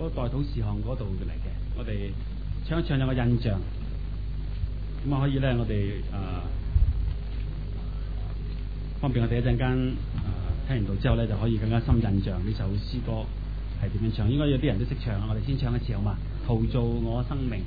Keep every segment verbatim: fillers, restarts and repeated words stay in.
嗰個代禱事項嗰度嚟嘅，我哋唱一唱有個印象，咁啊可以咧，我哋誒、呃、方便我哋一陣間誒聽完道之後咧，就可以更加深印象呢首詩歌係點樣唱。應該有啲人都識唱，我哋先唱一次好嘛？陶造我生命。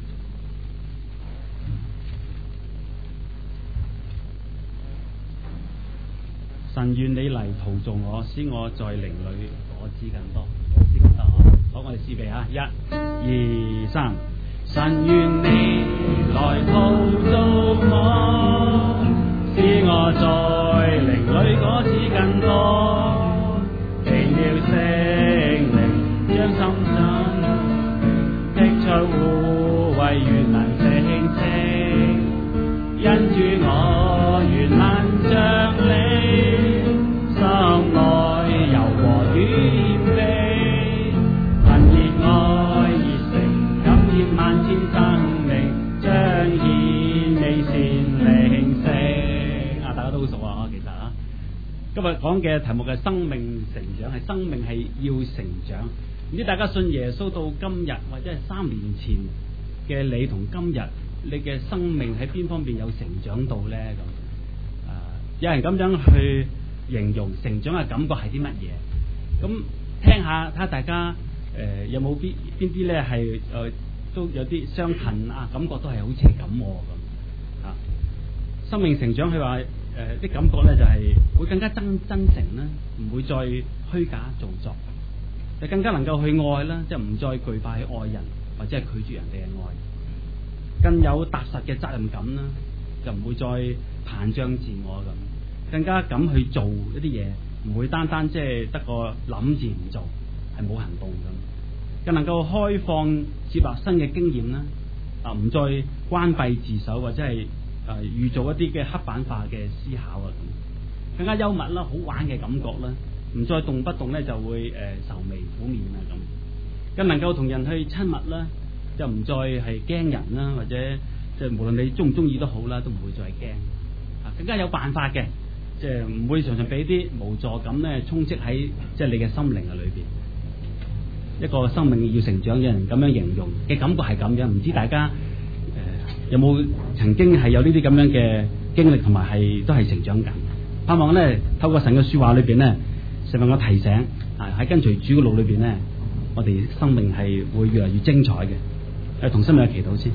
神願你嚟陶造我，使我在靈裏果子更多，果子更多。好，我哋試備啊，一、二、三。神願你來陶造我，使我在靈裏果子更多。並要聖靈將心中剔除污穢，願能成聖。因主我願能像你。心愛柔和謙卑，憑熱愛熱誠感染萬千生命，彰顯你善靈性。啊，大家都好熟啊！其實啊，今日講嘅題目係生命成長，係生命係要成長。唔知大家信耶穌到今日，或者係三年前嘅你同今日，你嘅生命喺邊方面有成長到呢？咁啊，有人咁樣去形容成長嘅感覺係啲乜嘢？咁聽下睇下大家誒、呃、有冇邊邊啲咧係誒都有啲相近啊，感覺都係好似咁咁啊。生命成長佢話誒啲感覺咧就係、是、會更加真真誠啦，唔會再虛假造作，就更加能夠去愛啦，即係唔再懼怕去愛人或者係拒絕人哋嘅愛，更有踏實嘅責任感啦，就唔會再膨脹自我咁。更加敢去做一啲嘢，唔會單單即係得個諗字唔做，係冇行動咁。更能夠開放接納新嘅經驗啦，啊唔再關閉自守或者係誒預做一啲嘅刻板化嘅思考啊咁。更加幽默啦，好玩嘅感覺啦，唔再動不動咧就會誒、呃、愁眉苦面啊咁。更能夠同人去親密啦，就唔再係驚人啦，或者即係無論你中唔中意都好啦，都唔會再驚。啊，更加有辦法嘅。即係唔會常常俾啲無助感咧充斥喺即係你嘅心靈嘅裏邊。一個生命要成長，有人咁樣形容嘅感覺係咁樣，唔知大家誒、呃、有冇曾經係有呢啲咁樣嘅經歷，同埋係都係成長緊。盼望咧透過神嘅說話裏邊咧，成為我提醒啊喺跟隨主嘅路裏邊咧，我哋生命係會越嚟越精彩嘅。誒，同心嘅祈禱先。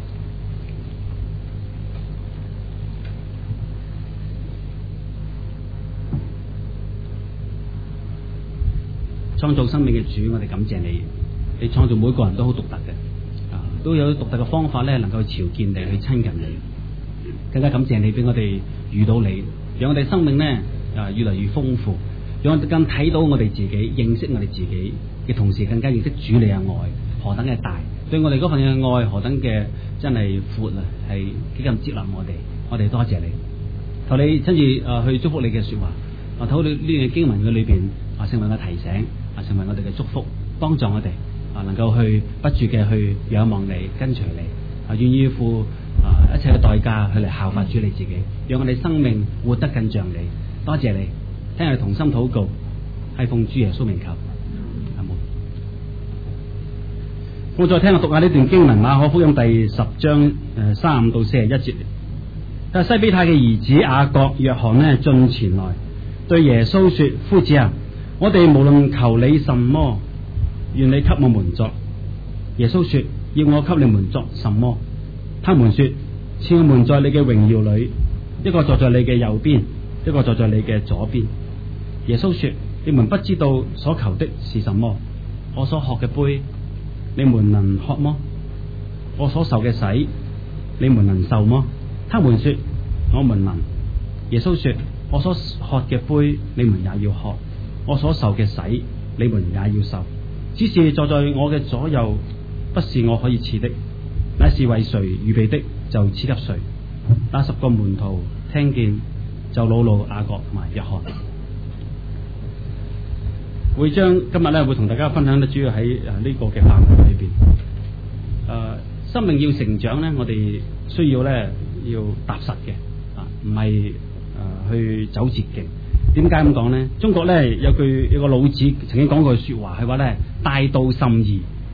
創造生命嘅主，我哋感謝你。你創造每個人都好獨特嘅，啊，都有獨特嘅方法咧，能夠朝見你，去親近你。更加感謝你俾我哋遇到你，讓我哋生命咧啊越嚟越豐富，讓我哋更睇到我哋自己，認識我哋自己嘅同時，更加認識主你嘅愛何等嘅大，對我哋嗰份嘅愛何等嘅真係闊啊，係幾咁接納我哋。我哋多謝你，求你親自啊去祝福你嘅說話，啊，透過呢段經文嘅裏邊啊，成為我提醒。啊，成為我哋嘅祝福，幫助我哋啊，能夠去不住嘅去仰望你，跟隨你啊，願意付啊一切嘅代價去嚟效法主你自己，讓我哋生命活得更像你。多謝你，聽我哋同心禱告，係奉主耶穌名求，阿門。我再聽我讀下呢段經文，馬可福音第十章誒三十五到四十一節。但西比泰嘅兒子雅各、約翰呢進前來，對耶穌說：夫子啊！我哋無論求你什麼，願你給我們作。耶穌說：要我給你們作什麼？他們說：賜我們在你嘅榮耀裏，一個坐在你嘅右邊，一個坐在你嘅左邊。耶穌說：你們不知道所求的是什麼。我所喝嘅杯，你們能喝麼？我所受嘅洗，你們能受麼？他們說：我們能。耶穌說：我所喝嘅杯，你們也要喝。我所受嘅洗，你們也要受。只是坐在我嘅左右，不是我可以賜的，乃是為誰預備的，就賜給誰。那十個門徒聽見，就惱怒雅各同埋約翰。會將今日咧會同大家分享咧，主要喺誒呢個嘅範圍裏邊。誒、呃，生命要成長咧，我哋需要咧要踏實嘅，啊，唔係誒去走捷徑。點解咁講呢？中國咧有句有個老子曾經講過句說話，係話咧大道甚夷，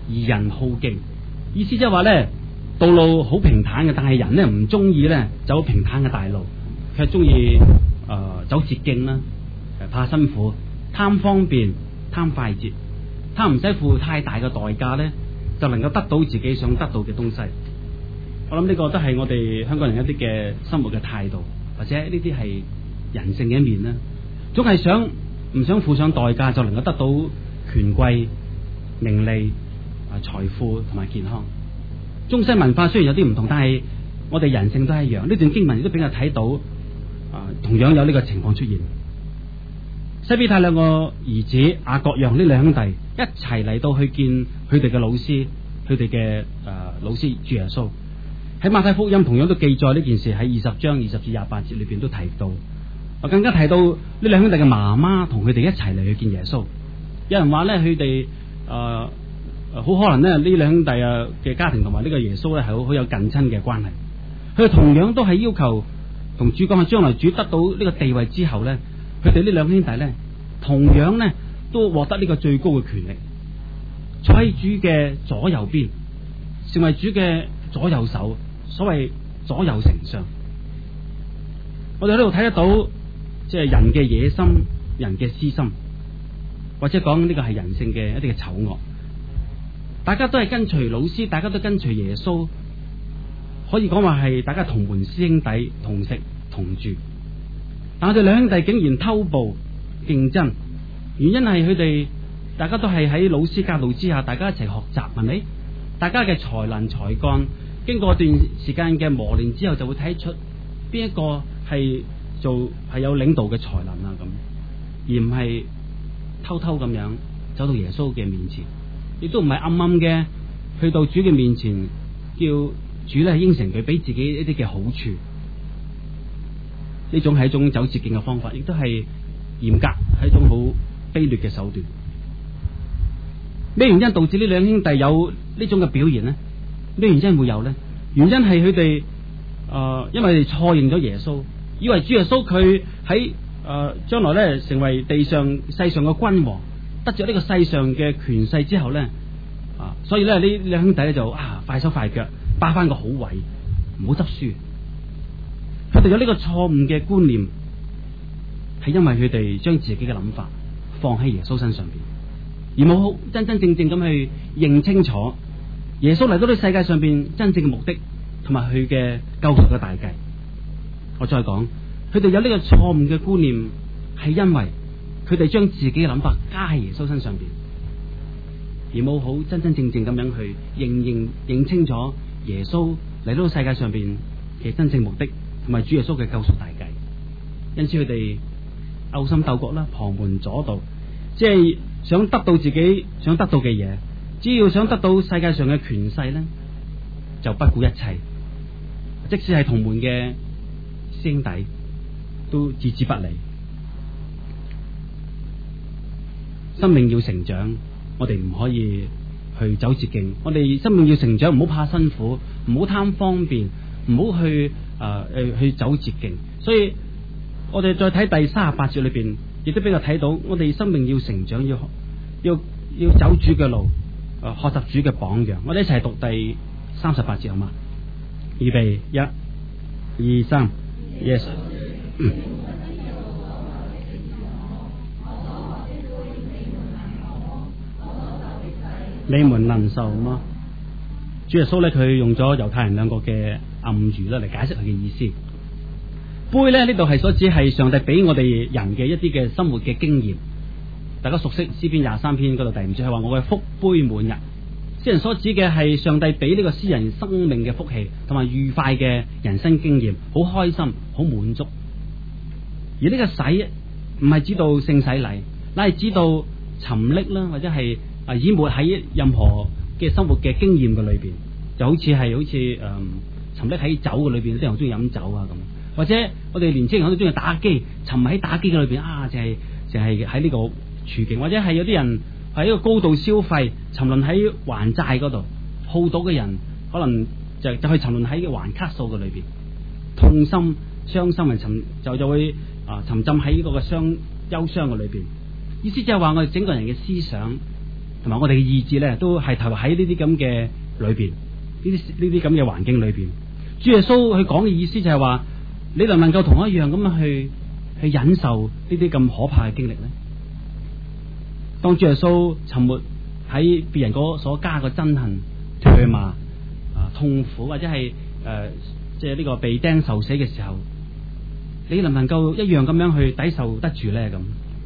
而人好徑。意思即係話咧，道路好平坦嘅，但係人咧唔中意咧走平坦嘅大路，佢係中意誒走捷徑啦，誒怕辛苦，貪方便，貪快捷，貪唔使付太大嘅代價咧，就能夠得到自己想得到嘅東西。我諗呢個都係我哋香港人一啲嘅生活嘅態度，或者呢啲係人性嘅一面啦。總係想唔想付上代價就能夠得到權貴、名利、啊財富同埋健康。中西文化雖然有啲唔同，但係我哋人性都係一樣。呢段經文亦都俾我睇到，啊同樣有呢個情況出現。西庇太兩個兒子雅各約呢兩兄弟一齊嚟到去見佢哋嘅老師，佢哋嘅誒老師主耶穌。喺馬太福音同樣都記載呢件事，喺二十章二十至廿八節裏邊都提到。我更加提到呢兩兄弟嘅媽媽同佢哋一齊嚟去見耶穌。有人話咧，佢哋誒好可能咧呢兩兄弟啊嘅家庭同埋呢個耶穌咧係好好有近親嘅關係。佢哋同樣都係要求同主講，係將來主得到呢個地位之後咧，佢哋呢兩兄弟咧同樣咧都獲得呢個最高嘅權力，坐喺主嘅左右邊，成為主嘅左右手。所謂左右丞相，我哋喺度睇得到，即係人嘅野心、人嘅私心，或者講呢個係人性嘅一啲嘅醜惡。大家都係跟隨老師，大家都跟隨耶穌，可以講話係大家同門師兄弟，同食同住。但係我哋兩兄弟竟然偷步競爭，原因係佢哋大家都係喺老師教導之下，大家一齊學習，係咪？大家嘅才能才幹。經過一段時間嘅磨練之後，就會睇出邊一個係做係有領導嘅才能啊，咁而唔係偷偷咁樣走到耶穌嘅面前，亦都唔係暗暗嘅去到主嘅面前，叫主咧應承佢俾自己一啲嘅好處。呢種係一種走捷徑嘅方法，亦都係嚴格，係一種好卑劣嘅手段。咩原因導致呢兩兄弟有呢種嘅表現呢？咩原因會有呢？原因係佢哋誒，因為錯認咗耶穌，以為主耶穌佢喺誒將來咧成為地上世上嘅君王，得咗呢個世上嘅權勢之後咧啊，所以咧呢兩兄弟咧就啊快手快腳霸翻個好位，唔好執輸。佢哋有呢個錯誤嘅觀念，係因為佢哋將自己嘅諗法放喺耶穌身上邊，而冇好真真正正咁去認清楚耶穌嚟到呢世界上邊真正嘅目的，同埋佢嘅救贖嘅大計。我再講，佢哋有呢個錯誤嘅觀念，係因為佢哋將自己嘅諗法加喺耶穌身上邊，而冇好真真正正咁樣去認認認清楚耶穌嚟到世界上邊嘅真正目的，同埋主耶穌嘅救贖大計。因此佢哋勾心鬥角啦，旁門左道，即係想得到自己想得到嘅嘢。只要想得到世界上嘅權勢咧，就不顧一切，即使係同門嘅兄弟都置之不理。生命要成長，我哋唔可以去走捷徑。我哋生命要成長，唔好怕辛苦，唔好貪方便，唔好去誒誒、呃、去走捷徑。所以我哋再睇第三十八節裏邊，亦都俾我睇到，我哋生命要成長，要要要走主嘅路。誒，學習主嘅榜樣，我哋一齊讀第三十八節好嘛？預備，一、二、三 ，yes，嗯。你們能受嗎？主耶穌咧，佢用咗猶太人兩個嘅暗語咧嚟解釋佢嘅意思。杯咧呢度係所指係上帝俾我哋人嘅一啲嘅生活嘅經驗。大家熟悉詩篇廿三篇嗰度第五節係話我嘅福杯滿溢，詩人所指嘅係上帝俾呢個詩人生命嘅福氣同埋愉快嘅人生經驗，好開心，好滿足。而呢個洗唔係指到聖洗禮，乃係指到沉溺啦，或者係啊淹沒喺任何嘅生活嘅經驗嘅裏邊，就好似係好似誒、嗯、沉溺喺酒嘅裏邊，啲人中意飲酒啊咁，或者我哋年青人都中意打機，沉迷喺打機嘅裏邊啊，就係就係喺呢個處境，或者係有啲人喺一個高度消費，沉淪喺還債嗰度，好賭嘅人可能就就去沉淪喺還卡數嘅裏邊，痛心傷心咪沉就就會啊、呃、沉浸喺呢個嘅傷憂傷嘅裏邊。意思就係話我哋整個人嘅思想同埋我哋嘅意志咧，都係投入喺呢啲咁嘅裏邊，呢啲呢啲咁嘅環境裏邊。主耶穌佢講嘅意思就係話，你能唔能夠同我一樣咁樣去去忍受呢啲咁可怕嘅經歷咧？當主耶穌沉沒喺別人嗰所加嘅憎恨、唾罵、啊痛苦，或者係誒即係呢個被釘受死嘅時候，你能唔能夠一樣咁樣去抵受得住咧？咁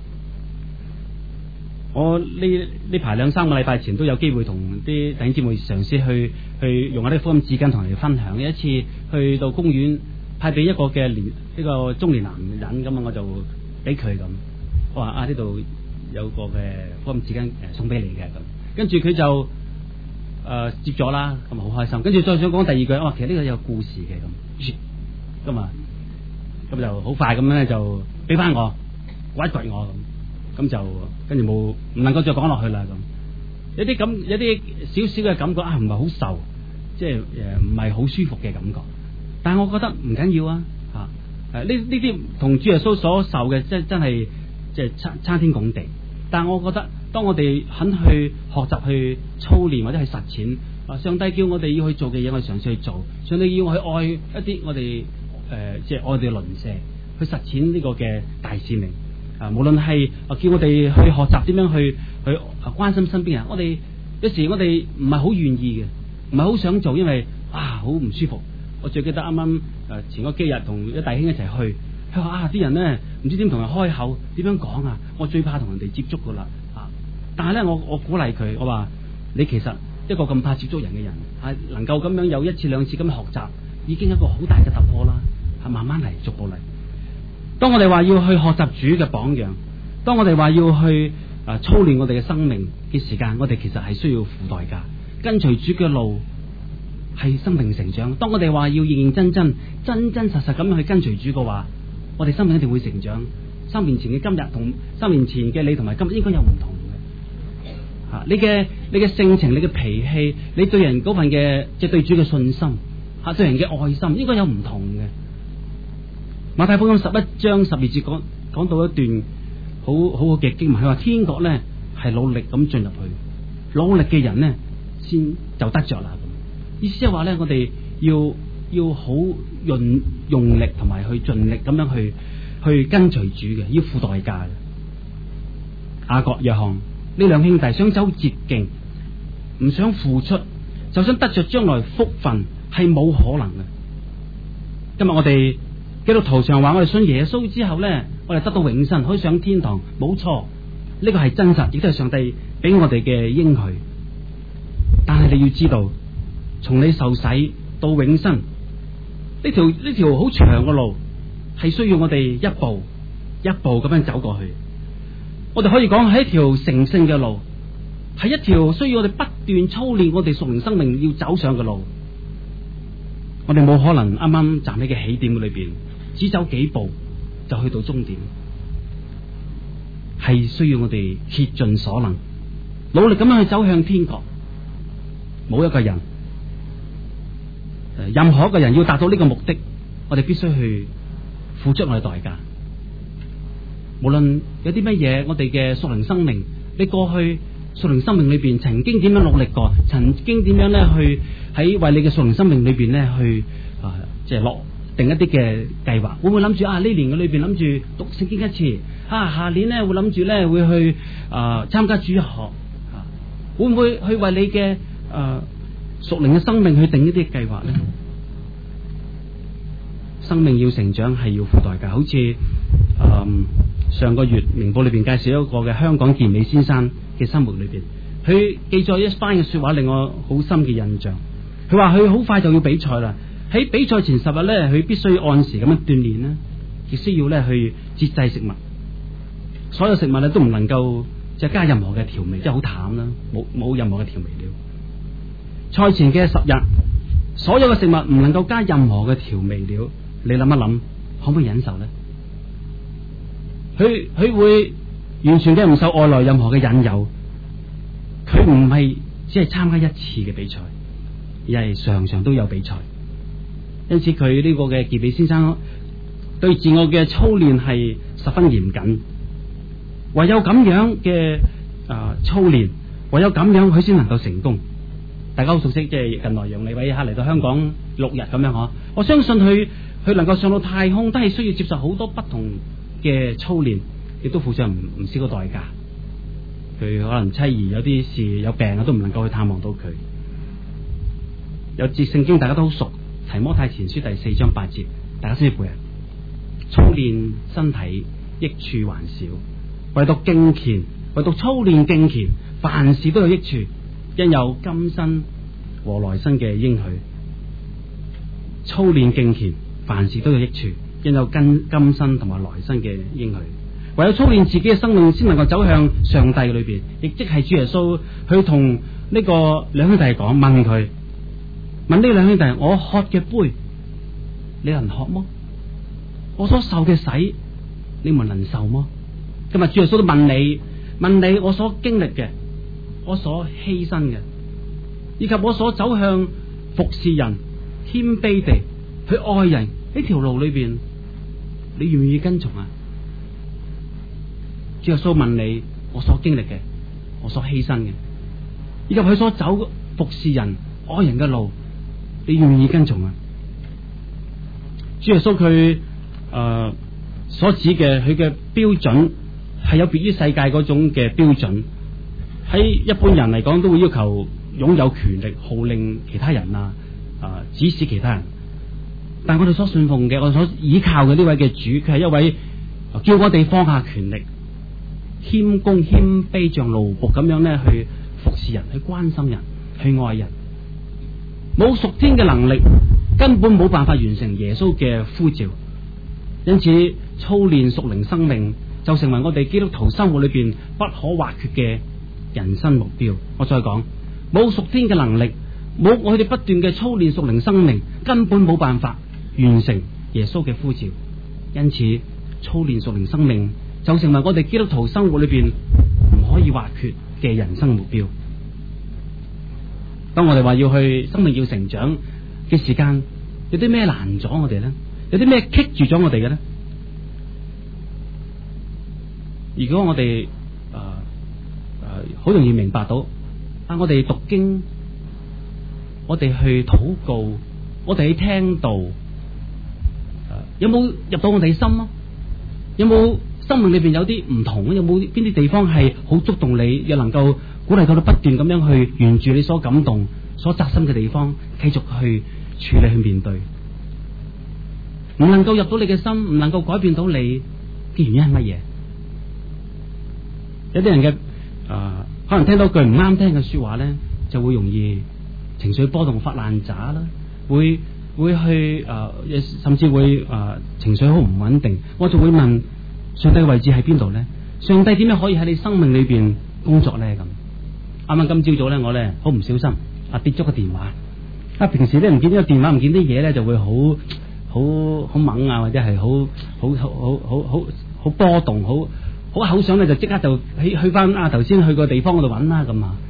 我呢呢排兩三個禮拜前都有機會同啲弟兄姊妹嘗試去去用下啲福音紙巾同人哋分享。有一次去到公園派俾一個嘅年呢個中年男人，咁啊我就俾佢咁，我話啊呢度有個嘅福音紙巾誒送俾你嘅咁，跟住佢就誒、呃、接咗啦，咁啊好開心。跟住再想講第二句，我話其實呢個有故事嘅咁，咁啊咁就好快咁樣咧就俾翻我，挖掘我咁。咁就跟住冇唔能夠再講落去啦。咁有啲咁有啲少少嘅感覺啊，唔係好受，即係誒唔係好舒服嘅感覺。但係我覺得唔緊要啊，吓誒呢呢啲同主耶穌所受嘅，即係真係即係差差天共地。但係我覺得，當我哋肯去學習、去操練或者去實踐，啊，上帝叫我哋要去做嘅嘢，我哋嘗試去做。上帝要我去愛一啲我哋誒、呃，即係愛我哋鄰舍，去實踐呢個嘅大使命。啊，無論係啊，叫我哋去學習點樣去去關心身邊人，我哋有時我哋唔係好願意嘅，唔係好想做，因為啊好唔舒服。我最記得啱啱誒前嗰幾日同一弟兄一齊去，佢話啊啲人咧唔知點同人開口，點樣講啊，我最怕同人哋接觸噶啦啊！但係咧，我我鼓勵佢，我話你其實一個咁怕接觸人嘅人，係能夠咁樣有一次兩次咁樣學習，已經係一個好大嘅突破啦，係慢慢嚟，逐步嚟。當我哋話要去學習主嘅榜樣，當我哋話要去啊操練我哋嘅生命嘅時間，我哋其實係需要付代價。跟隨主嘅路係生命成長。當我哋話要認認真真、真真實實咁樣去跟隨主嘅話，我哋生命一定會成長。三年前嘅今日同三年前嘅你同埋今日應該有唔同嘅。吓、啊，你嘅你嘅性情、你嘅脾氣、你對人嗰份嘅即係對主嘅信心，吓、啊、對人嘅愛心，應該有唔同嘅。馬太福音十一章十二節講講到一段好好好嘅經文，佢話天國咧係努力咁進入去，努力嘅人咧先就得着啦。意思係話咧，我哋要要好用用力同埋去盡力咁樣去去跟隨主嘅，要付代價嘅。雅各、約翰呢兩兄弟想走捷徑，唔想付出，就想得着將來福分，係冇可能嘅。今日我哋基督徒上話，我哋信耶穌之後咧，我哋得到永生，可以上天堂，冇錯，呢個係真實，亦都係上帝俾我哋嘅應許。但係你要知道，從你受洗到永生呢條呢條好長嘅路，係需要我哋一步一步咁樣走過去。我哋可以講係一條成聖嘅路，係一條需要我哋不斷操練我哋屬靈生命要走上嘅路。我哋冇可能啱啱站喺嘅起點裏邊，只走幾步就去到終點，係需要我哋竭盡所能，努力咁樣去走向天國。冇一個人，任何一個人要達到呢個目的，我哋必須去付出我哋代價。無論有啲乜嘢，我哋嘅屬靈生命，你過去屬靈生命裏邊曾經點樣努力過，曾經點樣咧去喺為你嘅屬靈生命裏邊咧去啊，即係落定一啲嘅計劃。會唔會諗住啊呢年嘅裏邊諗住讀聖經一次啊，下年咧會諗住咧會去啊參加主日學啊？會唔會去為你嘅誒屬靈嘅生命去定一啲計劃咧？生命要成長係要付代價，好似誒、嗯、上個月明報裏邊介紹一個嘅香港健美先生嘅生活裏邊，佢記載一番嘅說話令我好深嘅印象。佢話佢好快就要比賽啦，喺比賽前十日咧，佢必須按時咁樣鍛煉啦，亦需要咧去節制食物，所有食物咧都唔能夠即係加任何嘅調味，即係好淡啦，冇冇任何嘅調味料。賽前嘅十日，所有嘅食物唔能夠加任何嘅調味料。你諗一諗，可唔可以忍受呢？佢佢會完全嘅唔受外來任何嘅引誘，佢唔係只係參加一次嘅比賽，而係常常都有比賽。因此佢呢個嘅健美先生對自我嘅操練係十分嚴謹，唯有咁樣嘅啊操練， 唯有咁樣佢先能夠成功。大家好熟悉，即係近來楊利偉哈嚟到香港六日咁樣嗬，我相信佢佢能夠上到太空，都係需要接受好多不同嘅操練，亦都付上唔唔少嘅代價。佢可能妻兒有啲事有病啊，都唔能夠去探望到佢。有節聖經大家都好熟，提摩太前書第四章八節，大家先至背啊。操練身體益處還少，唯獨敬虔，唯獨操練敬虔，凡事都有益處，因有今生和來生嘅應許。操練敬虔，凡事都有益處，因有今今生同埋來生嘅應許。唯有操練自己嘅生命，先能夠走向上帝裏邊，亦即係主耶穌去同呢個兩兄弟講，問佢問呢兩兄弟：我喝嘅杯，你能喝麼？我所受嘅洗，你們能受麼？今日主耶穌都問你，問你我所經歷嘅，我所犧牲嘅，以及我所走向服侍人、謙卑地去愛人呢條路裏邊，你願唔願意跟從啊？主耶穌問你，我所經歷嘅，我所犧牲嘅，以及佢所走服侍人、愛人嘅路，你願唔願意跟從啊？主耶穌佢誒所指嘅佢嘅標準係有別於世界嗰種嘅標準。喺一般人嚟講，都會要求擁有權力，號令其他人啊，啊、呃、指使其他人。但我哋所信奉嘅，我哋所依靠嘅呢位嘅主，佢係一位叫我哋放下權力，謙恭謙卑，像奴僕咁樣咧去服侍人，去關心人，去愛人。冇屬天嘅能力，根本冇辦法完成耶穌嘅呼召。因此，操練屬靈生命就成為我哋基督徒生活裏邊不可或缺嘅人生目標。我再講，冇屬天嘅能力，冇我哋不斷嘅操練屬靈生命，根本冇辦法完成耶穌嘅呼召。因此，操練屬靈生命就成為我哋基督徒生活裏邊唔可以或缺嘅人生目標。當我哋話要去生命要成長嘅時間，有啲咩難咗我哋呢？有啲咩棘住咗我哋嘅呢？如果我哋誒誒好容易明白到啊，我哋讀經，我哋去禱告，我哋去聽道，誒、呃、有冇入到我哋心咯？有冇生命裏邊有啲唔同？有冇邊啲地方係好觸動你，又能夠鼓勵到你不斷咁樣去沿住你所感動、所扎心嘅地方，繼續去處理去面對？唔能夠入到你嘅心，唔能夠改變到你嘅原因係乜嘢？有啲人嘅誒、呃，可能聽到句唔啱聽嘅說話咧，就會容易情緒波動、發爛渣啦，會會去誒、呃，甚至會誒、呃、情緒好唔穩定。我就會問上帝嘅位置喺邊度咧？上帝點樣可以喺你生命裏邊工作咧？咁啱啱今朝早咧，我咧好唔小心啊跌咗個電話。啊，平時咧唔見呢個電話，唔見啲嘢咧，就會好好好猛啊，或者係好好好好好好波動，好好口想咧，就即刻就去去翻啊頭先去個地方嗰度揾啦咁啊。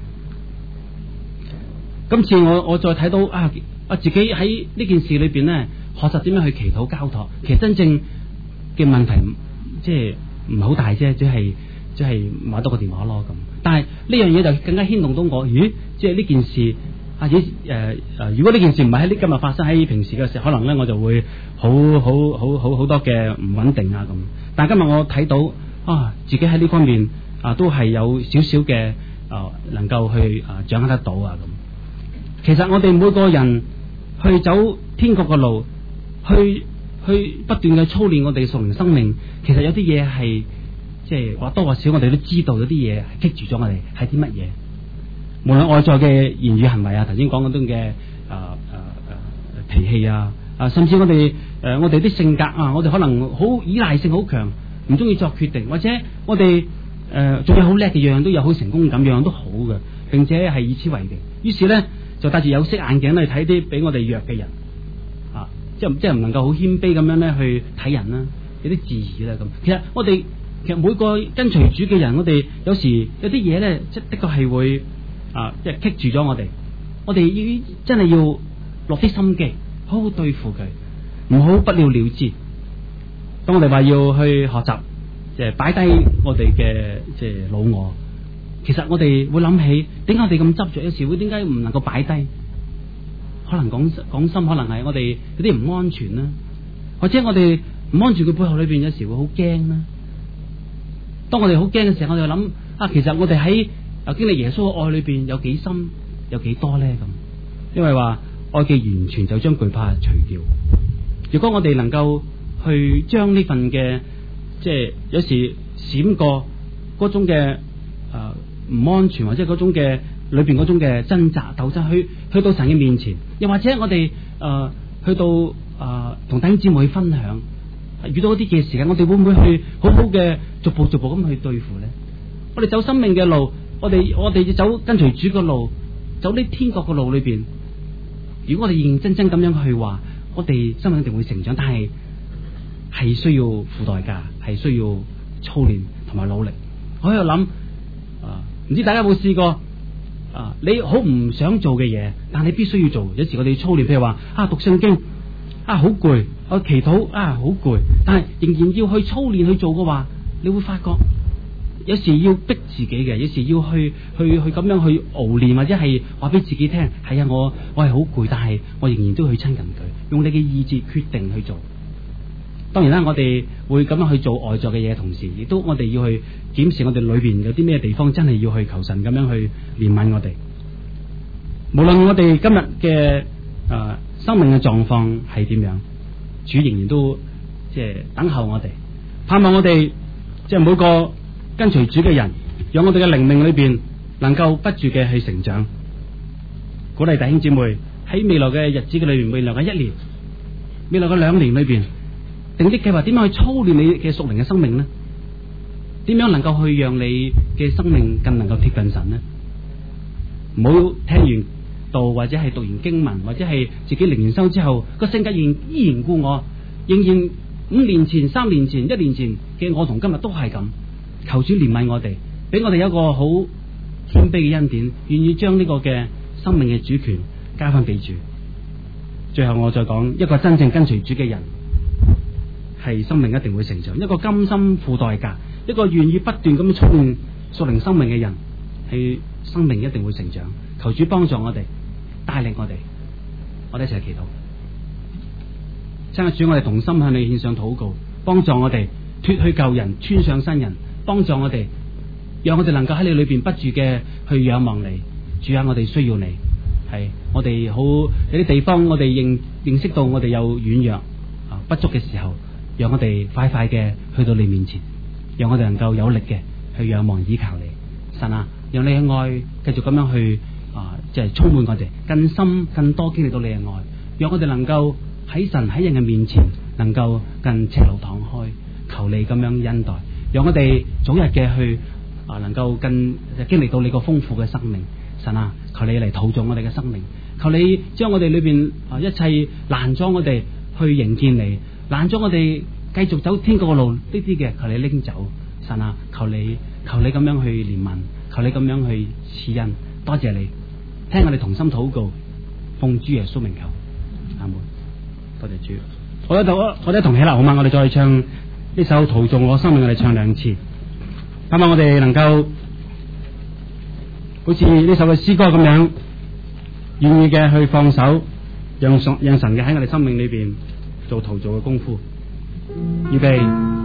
今次我我再睇到啊啊自己喺呢件事裏邊咧，學習點樣去祈禱交託。其實真正嘅問題即係唔係好大啫，只係只係買多個電話咯咁。但係呢樣嘢就更加牽動到我。咦，即係呢件事。啊！誒誒，如果呢件事唔係喺呢今日發生，喺平時嘅時候，可能咧我就會好好好好好多嘅唔穩定啊咁。但係今日我睇到啊，自己喺呢方面啊都係有少少嘅啊，能夠去啊掌握得到啊咁。其實我哋每個人去走天國嘅路，去去不斷嘅操練我哋屬靈生命，其實有啲嘢係即係或多或少，我哋都知道有啲嘢係棘住咗我哋，係啲乜嘢？無論外在嘅言語行為啊，頭先講嗰種嘅誒誒誒脾氣啊，啊甚至我哋誒、呃、我哋啲性格啊，我哋可能好依賴性好強，唔中意作決定，或者我哋誒仲有好叻嘅樣樣都有好成功感，樣樣都好嘅，並且係以此為榮。於是咧就戴住有色眼鏡去睇啲比我哋弱嘅人啊，即係即係唔能夠好謙卑咁樣咧去睇人啦，有啲自義啦咁。其實我哋其實每個跟隨主嘅人，我哋有時有啲嘢咧，即的確係會。啊！即係棘住咗我哋，我哋要真係要落啲心機，好好對付佢，唔好不了了之。當我哋話要去學習，即係擺低我哋嘅即係老我， 其實我哋會諗起，點解我哋咁執着？有時會點解唔能夠擺低？可能講講心，可能係我哋有啲唔安全啦，或者我哋唔安全嘅背後裏邊，有時會好驚啦。當我哋好驚嘅時候，我哋就諗啊，其實我哋喺啊經歷耶穌嘅愛裏邊有幾深，有幾多咧咁？因為話愛嘅完全就將懼怕除掉。如果我哋能夠去將呢份嘅即係有時閃過嗰種嘅誒唔安全，或者嗰種嘅裏邊嗰種嘅掙扎鬥爭，去去到神嘅面前，又或者我哋誒、呃、去到誒同弟兄姊妹去分享，遇到一啲嘅時間，我哋會唔會去好好嘅逐步逐步咁去對付咧？我哋走生命嘅路，我哋我哋要走跟隨主嘅路，走呢天國嘅路裏邊。如果我哋認認真真咁樣去話，我哋生命一定會成長，但係係需要付代價，係需要操練同埋努力。我喺度諗，啊，唔知大家有冇試過啊？你好唔想做嘅嘢，但係你必須要做。有時我哋操練，譬如話啊，讀聖經啊，好攰；我祈禱啊，好攰。但係仍然要去操練去做嘅話，你會發覺有時要逼自己嘅，有時要去去去咁樣去熬練，或者係話俾自己聽，係啊，我我係好攰，但係我仍然都要去親近佢，用你嘅意志決定去做。當然啦，我哋會咁樣去做外在嘅嘢，同時亦都我哋要去檢視我哋裏邊有啲咩地方真係要去求神咁樣去憐憫我哋。無論我哋今日嘅誒生命嘅狀況係點樣，主仍然都即係等候我哋，盼望我哋即係每個跟隨主嘅人，讓我哋嘅靈命裏邊能夠不住嘅去成長。鼓勵弟兄姊妹喺未來嘅日子嘅裏邊，未來嘅一年，未來嘅兩年裏邊，定啲計劃點樣去操練你嘅屬靈嘅生命呢？點樣能夠去讓你嘅生命更能夠貼近神呢？唔好聽完道或者係讀完經文，或者係自己靈修之後個性格仍依然故我，仍然五年前、三年前、一年前嘅我同今日都係咁。求主憐憫我哋，俾我哋有一個好謙卑嘅恩典，願意將呢個嘅生命嘅主權交翻俾主。最後我再講，一個真正跟隨主嘅人，係生命一定會成長；一個甘心付代價，一個願意不斷咁操練屬靈生命嘅人，係生命一定會成長。求主幫助我哋，帶領我哋，我哋一齊祈禱。親愛主，我哋同心向你獻上禱告，幫助我哋脫去舊人，穿上新人。幫助我哋，讓我哋能夠喺你裏邊不住嘅去仰望你。主啊，我哋需要你，係我哋好有啲地方，我哋認認識到我哋有軟弱啊不足嘅時候，讓我哋快快嘅去到你面前，讓我哋能夠有力嘅去仰望依靠你。神啊，讓你嘅愛繼續咁樣去啊，即係充滿我哋，更深更多經歷到你嘅愛，讓我哋能夠喺神喺人嘅面前能夠更赤露敞開，求你咁樣恩待。讓我哋早日嘅去啊，能夠更經歷到你個豐富嘅生命。神啊，求你嚟陶造我哋嘅生命，求你將我哋裏邊啊一切攔咗我哋去迎見你，攔咗我哋繼續走天國嘅路呢啲嘅，求你拎走。神啊，求你求你咁樣去憐憫，求你咁樣去賜恩。多謝你聽我哋同心禱告，奉主耶穌名求，阿門。多謝主。我喺度，我哋同起立好嘛？我哋再唱呢首陶造我生命，我哋唱兩次，希望我哋能夠好似呢首嘅詩歌咁樣，願意嘅去放手，讓神讓神嘅喺我哋生命裏邊做陶造嘅功夫。預備，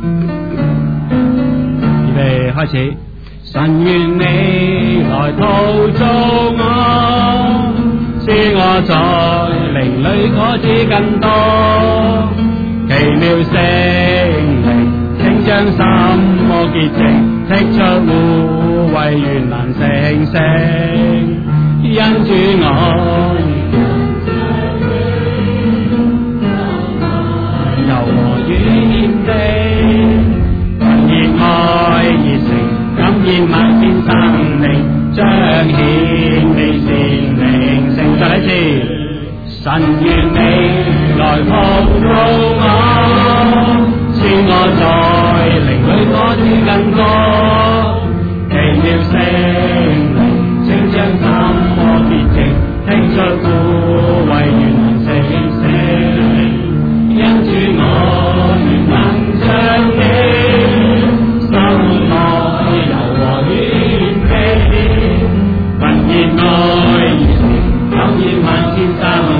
預備開始。神願你來陶造我，使我在靈裏可知更多奇妙聖靈，請將心魔潔淨，剔出污穢，願能成聖。因主我柔和與謙卑，熱愛熱誠，感染萬變生命，彰顯你善靈性。再一次，神願你來陶造我，使我在靈裏可知更多奇妙聖靈，請將心魔潔淨，剔出污穢，願能成聖。因主我願能像你，心內柔和謙卑， 天生